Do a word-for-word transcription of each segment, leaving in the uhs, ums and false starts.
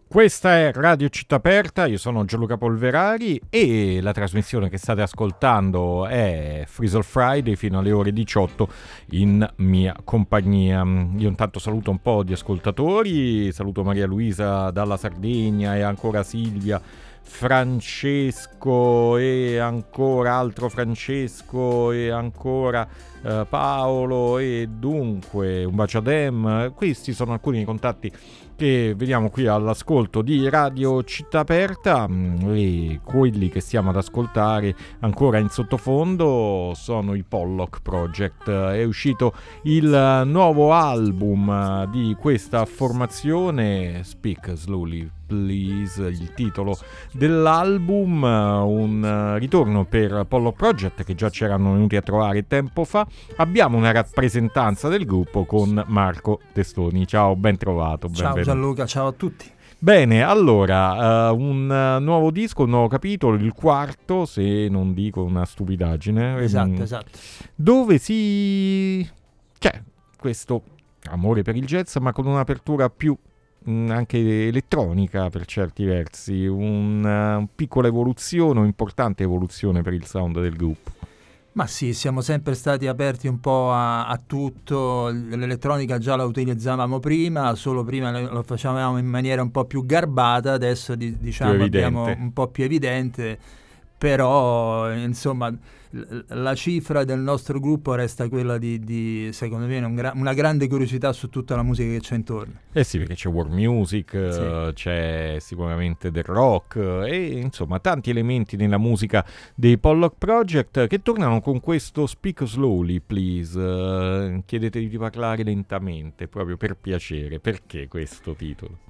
Questa è Radio Città Aperta, io sono Gianluca Polverari e la trasmissione che state ascoltando è Freestyle Friday fino alle ore diciotto in mia compagnia. Io intanto saluto un po' di ascoltatori, saluto Maria Luisa dalla Sardegna e ancora Silvia, Francesco e ancora altro Francesco e ancora uh, Paolo e dunque un bacio a Dem. Questi sono alcuni contatti che vediamo qui all'ascolto di Radio Città Aperta e quelli che stiamo ad ascoltare ancora in sottofondo sono i Pollock Project. È uscito il nuovo album di questa formazione, Speak Slowly Please, il titolo dell'album, un ritorno per Pollock Project che già c'erano venuti a trovare tempo fa. Abbiamo una rappresentanza del gruppo con Marco Testoni. Ciao, ben trovato. Ciao benvenuto. Gianluca, ciao a tutti. Bene, allora, uh, un uh, nuovo disco, un nuovo capitolo, il quarto, se non dico una stupidaggine. Esatto, um, esatto. Dove si... c'è questo amore per il jazz, ma con un'apertura più anche elettronica per certi versi, una un piccola evoluzione, un'importante evoluzione per il sound del gruppo. Ma sì, siamo sempre stati aperti un po' a, a tutto. L'elettronica già la utilizzavamo prima, solo prima lo facevamo in maniera un po' più garbata, adesso di, diciamo abbiamo un po' più evidente, però insomma la cifra del nostro gruppo resta quella di, di secondo me, un gra- una grande curiosità su tutta la musica che c'è intorno. Eh sì, perché c'è world music, sì. uh, c'è sicuramente del rock uh, e insomma tanti elementi nella musica dei Pollock Project che tornano con questo Speak Slowly Please. Uh, chiedetevi di parlare lentamente, proprio per piacere. Perché questo titolo?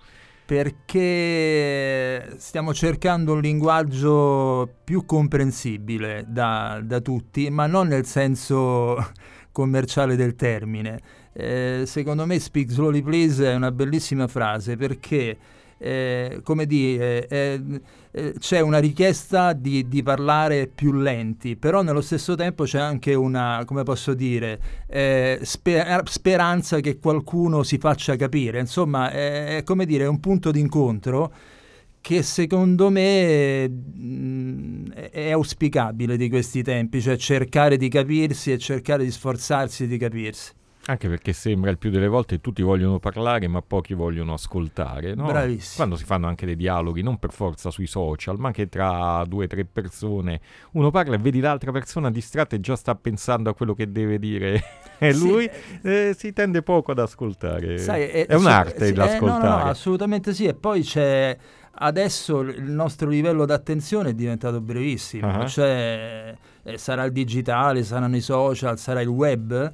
Perché stiamo cercando un linguaggio più comprensibile da, da tutti, ma non nel senso commerciale del termine. Eh, secondo me Speak Slowly Please è una bellissima frase perché, eh, come dire, eh, eh, c'è una richiesta di, di parlare più lenti, però nello stesso tempo c'è anche una, come posso dire, eh, sper- speranza che qualcuno si faccia capire. Insomma, è, è come dire, è un punto d'incontro che secondo me mh, è auspicabile di questi tempi, cioè cercare di capirsi e cercare di sforzarsi di capirsi. Anche perché sembra il più delle volte tutti vogliono parlare ma pochi vogliono ascoltare, no? Bravissimo. Quando si fanno anche dei dialoghi, non per forza sui social, ma anche tra due o tre persone, uno parla e vedi l'altra persona distratta e già sta pensando a quello che deve dire e lui sì. eh, si tende poco ad ascoltare. Sai, è, è un'arte sì, l'ascoltare. Eh, no, no, no, assolutamente sì. E poi c'è... Adesso il nostro livello d'attenzione è diventato brevissimo, uh-huh. cioè eh, sarà il digitale, saranno i social, sarà il web,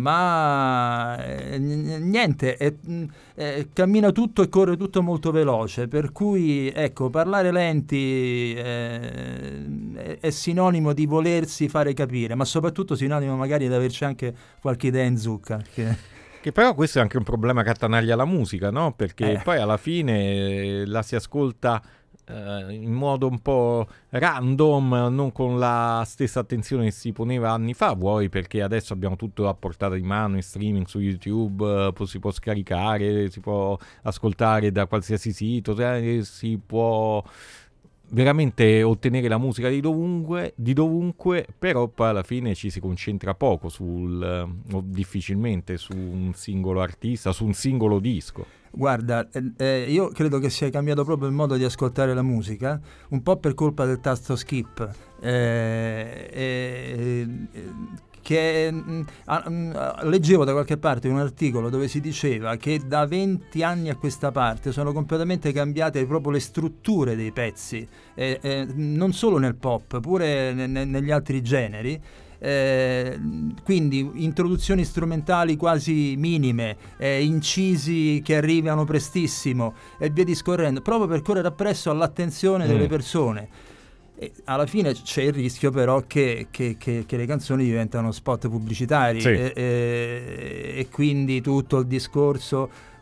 ma eh, niente, è, è, cammina tutto e corre tutto molto veloce, per cui ecco, parlare lenti eh, è, è sinonimo di volersi fare capire, ma soprattutto sinonimo magari di averci anche qualche idea in zucca. Che... Che però questo è anche un problema che attanaglia la musica, no? Perché eh. poi alla fine la si ascolta eh, in modo un po' random, non con la stessa attenzione che si poneva anni fa, vuoi perché adesso abbiamo tutto a portata di mano in streaming su YouTube, eh, si può scaricare, si può ascoltare da qualsiasi sito, eh, si può... veramente ottenere la musica di dovunque, di dovunque, però poi alla fine ci si concentra poco sul, o difficilmente su un singolo artista, su un singolo disco. Guarda, eh, io credo che sia cambiato proprio il modo di ascoltare la musica, un po' per colpa del tasto skip, eh, eh, che mh, mh, leggevo da qualche parte un articolo dove si diceva che da venti anni a questa parte sono completamente cambiate proprio le strutture dei pezzi, eh, eh, non solo nel pop, pure ne, ne, negli altri generi. Eh, quindi introduzioni strumentali quasi minime, eh, incisi che arrivano prestissimo e via discorrendo, proprio per correre appresso all'attenzione mm. delle persone. E alla fine c'è il rischio però che, che, che, che le canzoni diventano spot pubblicitari, sì. e, e, e quindi tutto il discorso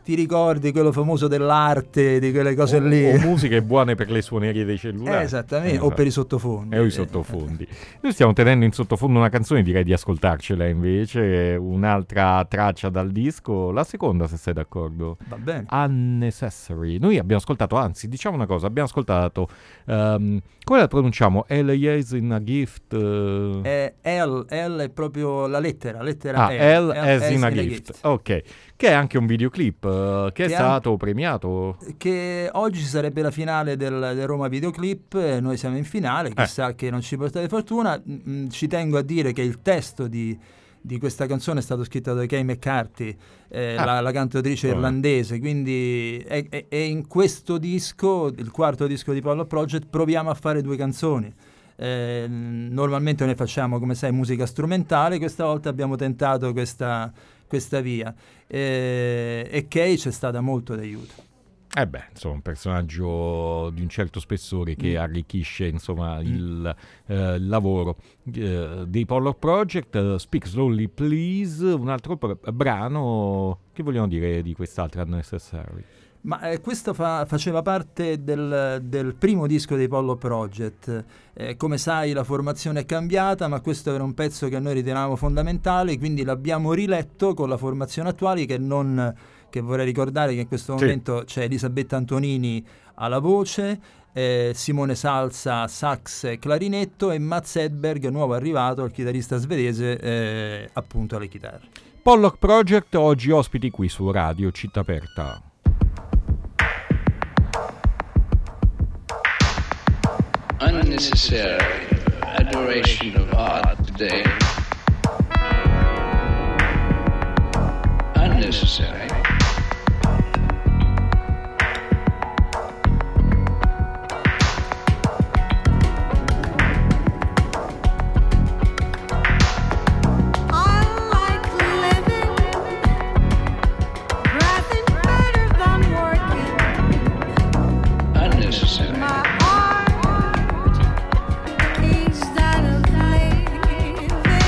ti ricordi quello famoso dell'arte, di quelle cose o, lì. O musiche buone per le suonerie dei cellulari. Eh, esattamente, eh, o per i sottofondi. E o i sottofondi. Noi stiamo tenendo in sottofondo una canzone, direi di ascoltarcela invece, un'altra traccia dal disco, la seconda se sei d'accordo. Va bene. Unnecessary. Noi abbiamo ascoltato, anzi diciamo una cosa, abbiamo ascoltato, um, come la pronunciamo? L as in a gift? Uh... Eh, L, L è proprio la lettera, lettera ah, L. L, L as, as in a gift. gift. Ok. Che è anche un videoclip uh, che, che è stato premiato. Che oggi ci sarebbe la finale del, del Roma Videoclip, noi siamo in finale, chissà eh. che non ci portate fortuna. Mm, ci tengo a dire che il testo di, di questa canzone è stato scritto da Kay McCarthy, eh, ah. la, la cantautrice oh. irlandese, quindi è, è, è in questo disco, il quarto disco di Pollock Project, proviamo a fare due canzoni. Eh, normalmente noi facciamo, come sai, musica strumentale, questa volta abbiamo tentato questa... questa via eh, e Kay c'è stata molto d'aiuto. Eh beh, insomma, un personaggio di un certo spessore che mm. arricchisce insomma mm. il eh, lavoro eh, dei Pollock Project. uh, Speak Slowly Please, un altro pr- brano. Che vogliamo dire di quest'altra Unnecessary? Ma eh, questo fa, faceva parte del, del primo disco dei Pollock Project. Eh, come sai la formazione è cambiata, ma questo era un pezzo che noi ritenevamo fondamentale, quindi l'abbiamo riletto con la formazione attuale, che non che vorrei ricordare che in questo sì. momento c'è Elisabetta Antonini alla voce, eh, Simone Salsa sax e clarinetto e Mats Edberg, nuovo arrivato, il chitarrista svedese, eh, appunto alle chitarre. Pollock Project oggi ospiti qui su Radio Città Aperta. Unnecessary adoration of art today. Unnecessary. Is that a play?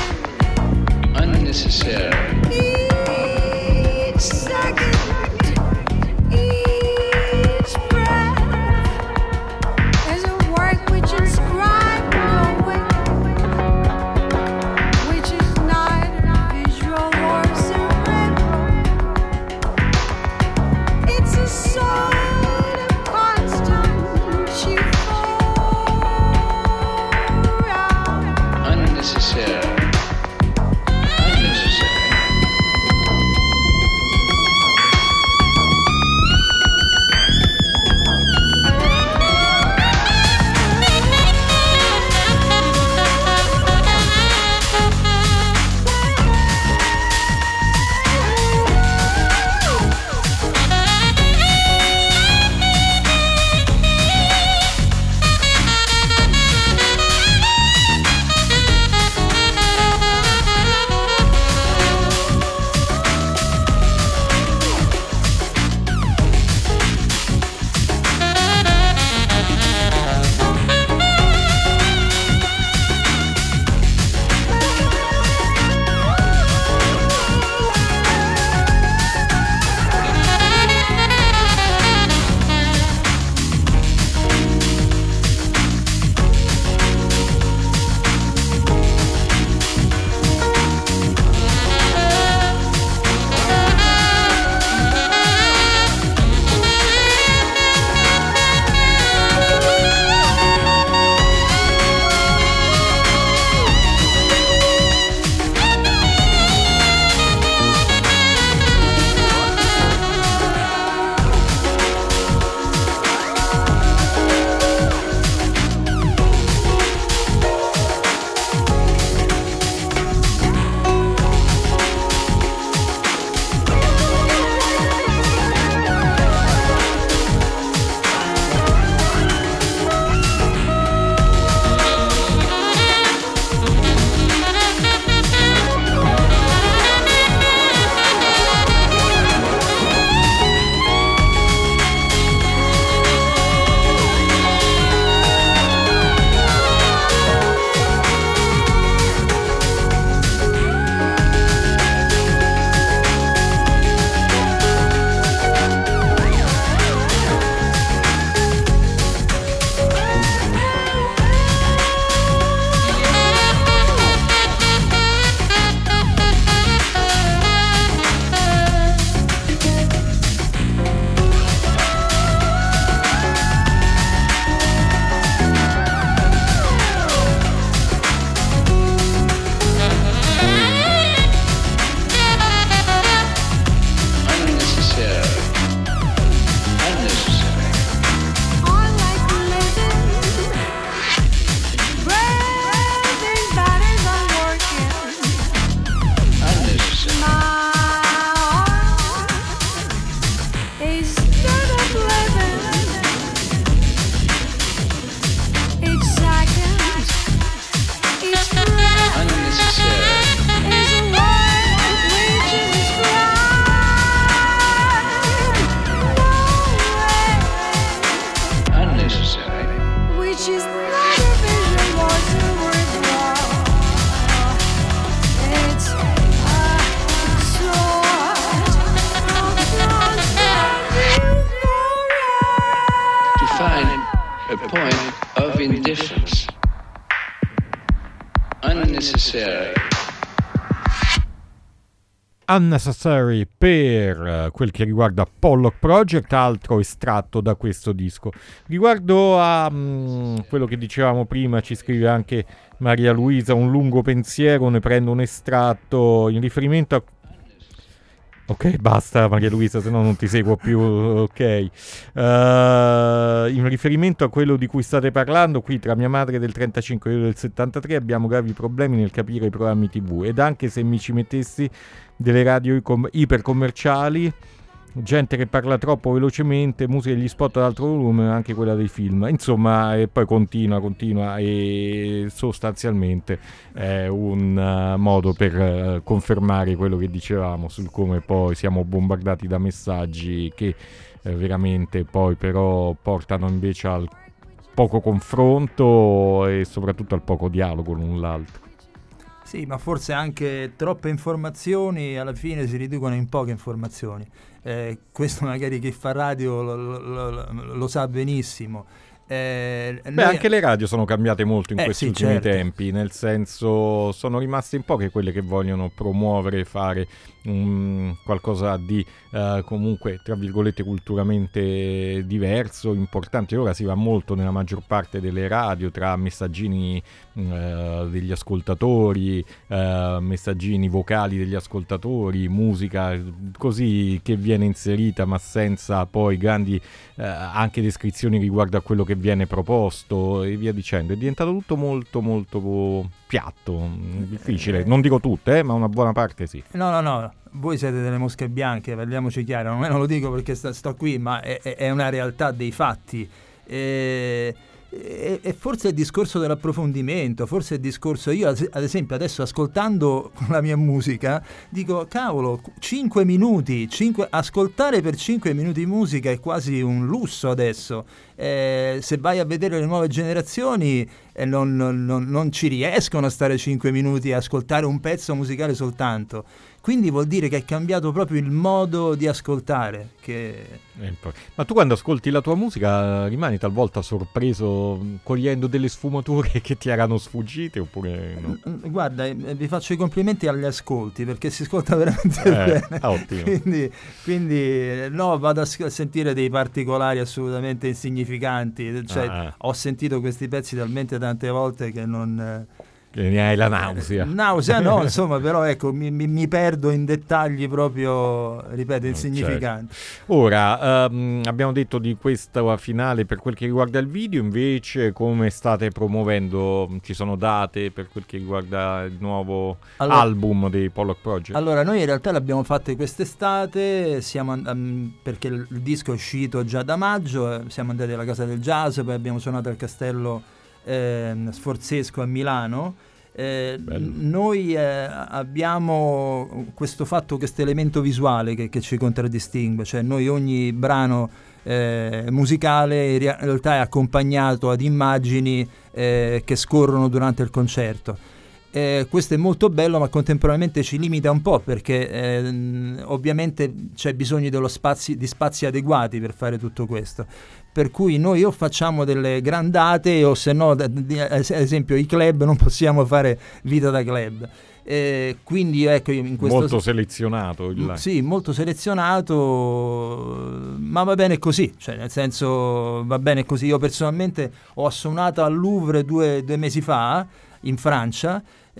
she's not a vision or to withdraw. It's a sword of non-standing To find a point of indifference, unnecessary. Unnecessary per quel che riguarda Pollock Project, altro estratto da questo disco. Riguardo a mh, quello che dicevamo prima, ci scrive anche Maria Luisa, un lungo pensiero, ne prendo un estratto in riferimento a... Ok, basta Maria Luisa, se no non ti seguo più, ok. Uh, in riferimento a quello di cui state parlando, qui tra mia madre del trentacinque e io del settantatré abbiamo gravi problemi nel capire i programmi tivù, ed anche se mi ci mettessi delle radio icom- ipercommerciali, gente che parla troppo velocemente, musica degli spot ad alto volume, anche quella dei film, insomma, e poi continua, continua e sostanzialmente è un uh, modo per uh, confermare quello che dicevamo sul come poi siamo bombardati da messaggi che uh, veramente poi però portano invece al poco confronto e soprattutto al poco dialogo l'un l'altro. Sì, ma forse anche troppe informazioni alla fine si riducono in poche informazioni. Eh, questo magari chi fa radio lo, lo, lo, lo sa benissimo. Eh, Beh, noi... anche le radio sono cambiate molto in eh, questi sì, ultimi certo. tempi, nel senso sono rimaste in poche quelle che vogliono promuovere e fare um, qualcosa di uh, comunque tra virgolette culturalmente diverso, importante. Ora si va molto nella maggior parte delle radio tra messaggini uh, degli ascoltatori, uh, messaggini vocali degli ascoltatori, musica così che viene inserita ma senza poi grandi uh, anche descrizioni riguardo a quello che viene proposto e via dicendo. È diventato tutto molto molto piatto, difficile, non dico tutte, eh, ma una buona parte sì. No, no, no, voi siete delle mosche bianche, parliamoci chiaro, non, non lo dico perché sto, sto qui, ma è, è una realtà dei fatti. E, e, e forse è il discorso dell'approfondimento, forse è il discorso, io ad esempio adesso ascoltando la mia musica dico cavolo, cinque minuti, cinque, ascoltare per cinque minuti musica è quasi un lusso adesso. Eh, se vai a vedere le nuove generazioni eh, non, non, non ci riescono a stare cinque minuti a ascoltare un pezzo musicale soltanto, quindi vuol dire che è cambiato proprio il modo di ascoltare che... Ma tu quando ascolti la tua musica rimani talvolta sorpreso cogliendo delle sfumature che ti erano sfuggite oppure no? Guarda, vi faccio i complimenti agli ascolti perché si ascolta veramente eh, bene, ottimo. quindi, quindi no, vado a sentire dei particolari assolutamente insignificanti, cioè ah. ho sentito questi pezzi talmente tante volte che non... Che ne hai la nausea. Nausea no, insomma, però ecco, mi, mi, mi perdo in dettagli proprio, ripeto, insignificanti. Certo. Ora, um, abbiamo detto di questa finale per quel che riguarda il video, invece come state promuovendo? Ci sono date per quel che riguarda il nuovo allora, album dei Pollock Project? Allora, noi in realtà l'abbiamo fatte quest'estate, siamo um, perché il disco è uscito già da maggio, siamo andati alla Casa del Jazz, poi abbiamo suonato al Castello eh, Sforzesco a Milano. Eh, noi eh, abbiamo questo fatto, questo elemento visuale che, che ci contraddistingue, cioè noi ogni brano eh, musicale in realtà è accompagnato ad immagini eh, che scorrono durante il concerto. Eh, questo è molto bello, ma contemporaneamente ci limita un po' perché eh, ovviamente c'è bisogno dello spazi, di spazi adeguati per fare tutto questo. Per cui noi o facciamo delle grandate o se no, ad esempio i club, non possiamo fare vita da club. Eh, quindi ecco, in questo molto selezionato il sì, molto selezionato, ma va bene così, cioè nel senso va bene così. Io personalmente ho suonato al Louvre due, due mesi fa in Francia,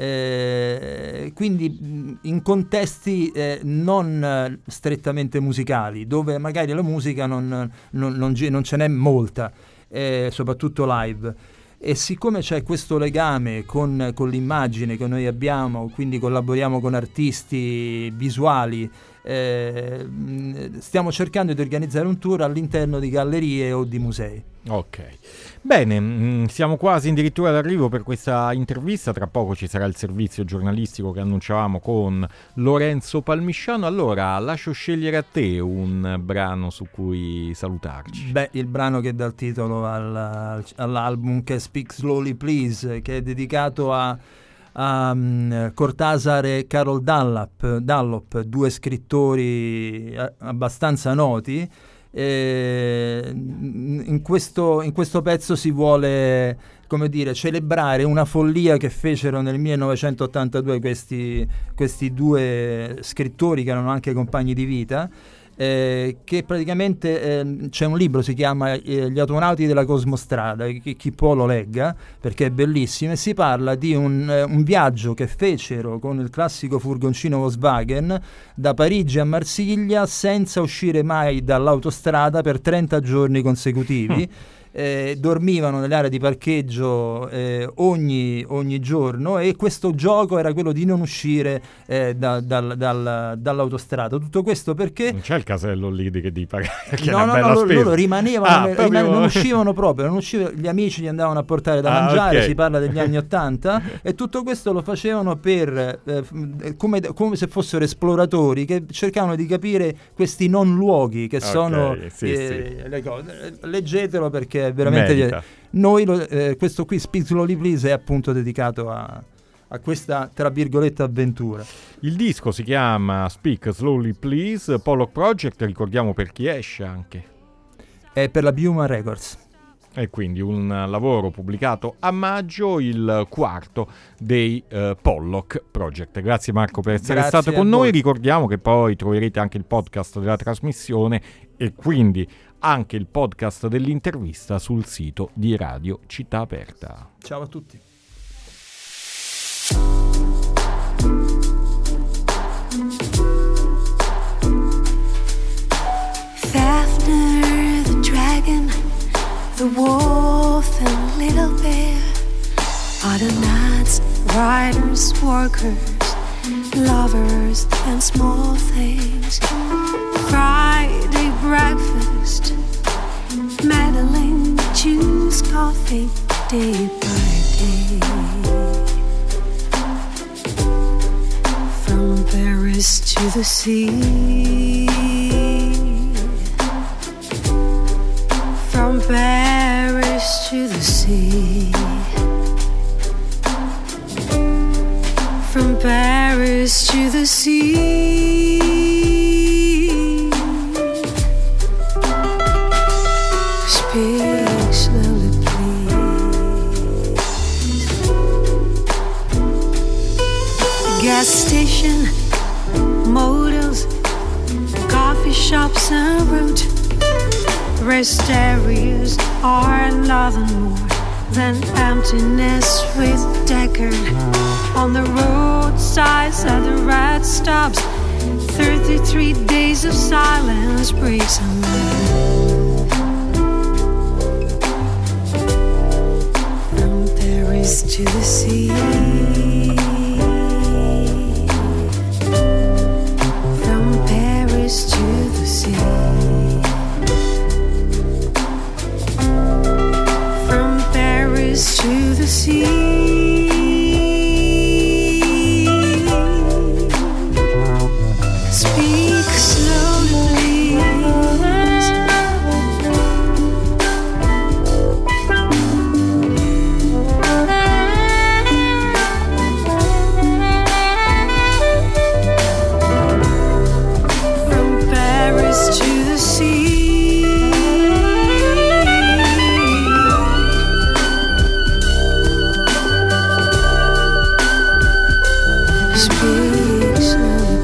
eh, quindi in contesti eh, non strettamente musicali, dove magari la musica non, non, non, non ce n'è molta, eh, soprattutto live. E siccome c'è questo legame con, con l'immagine che noi abbiamo, quindi collaboriamo con artisti visuali eh, stiamo cercando di organizzare un tour all'interno di gallerie o di musei. Ok, bene, mh, siamo quasi addirittura d'arrivo per questa intervista, tra poco ci sarà il servizio giornalistico che annunciavamo con Lorenzo Palmisciano. Allora lascio scegliere a te un brano su cui salutarci. Beh, il brano che dà il titolo al, all'album, che è Speak Slowly Please, che è dedicato a, a um, Cortázar e Carol Dunlap, Dunlop, due scrittori a, abbastanza noti. Eh, in, questo, in questo pezzo si vuole, come dire, celebrare una follia che fecero nel millenovecentottantadue questi, questi due scrittori che erano anche compagni di vita, eh, che praticamente eh, c'è un libro, si chiama eh, Gli autonauti della Cosmostrada, chi, chi può lo legga perché è bellissimo, e si parla di un, eh, un viaggio che fecero con il classico furgoncino Volkswagen da Parigi a Marsiglia senza uscire mai dall'autostrada per trenta giorni consecutivi. Eh, dormivano nelle aree di parcheggio eh, ogni, ogni giorno, e questo gioco era quello di non uscire eh, da, dal, dal, dall'autostrada. Tutto questo perché non c'è il casello lì di che di pagare, che no, è una no, bella no, loro, spesa. loro rimanevano, Ah, ne- proprio- riman- non uscivano proprio, non uscivano, gli amici gli andavano a portare da Ah, mangiare, ok. si parla degli anni ottanta, e tutto questo lo facevano per eh, f- come, come se fossero esploratori che cercavano di capire questi non luoghi che Ok, sono sì, eh, le cose. Leggetelo perché è veramente Merita. noi lo- eh, questo qui Speak Slowly Please è appunto dedicato a, a questa tra virgolette avventura. Il disco si chiama Speak Slowly Please, Pollock Project, ricordiamo per chi esce anche. È per la Puma Records. E quindi un lavoro pubblicato a maggio, il quarto dei uh, Pollock Project. Grazie Marco per essere Grazie stato a con noi. voi. Ricordiamo che poi troverete anche il podcast della trasmissione e quindi anche il podcast dell'intervista sul sito di Radio Città Aperta. Ciao a tutti. Fafnir the dragon, the wolf and little bear are the knights, riders, workers, lovers and small things. Friday breakfast, meddling, choose coffee day by day. From Paris to the sea, from Paris to the sea, from Paris to the sea. Speak slowly, please. Gas station, motels, coffee shops en route. Rest areas are nothing more than emptiness with Deckard. On the roadsides at the red stops, thirty-three days of silence breaks a man. From Paris to the sea, from Paris to the sea, from Paris to the sea. Speak slowly, please. From Paris to the sea. Speak slowly,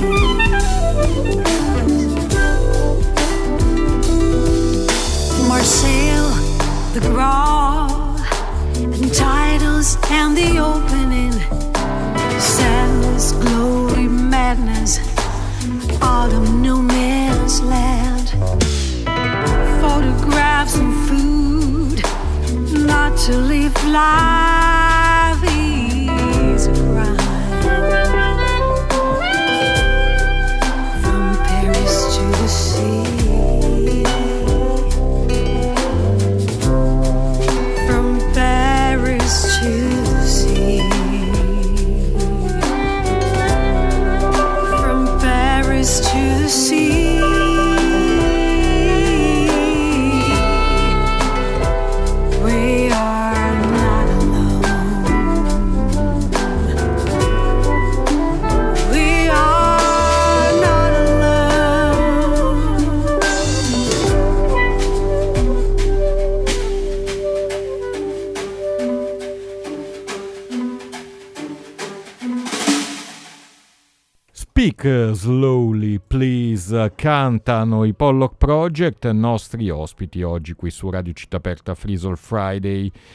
Marseille, the Graal, and titles and the opening, sadness, glory, madness, autumn, no man's land, photographs and food, not to live life is a crime. Take Slowly Please cantano i Pollock Project, nostri ospiti oggi qui su Radio Città Aperta Free Soul Friday.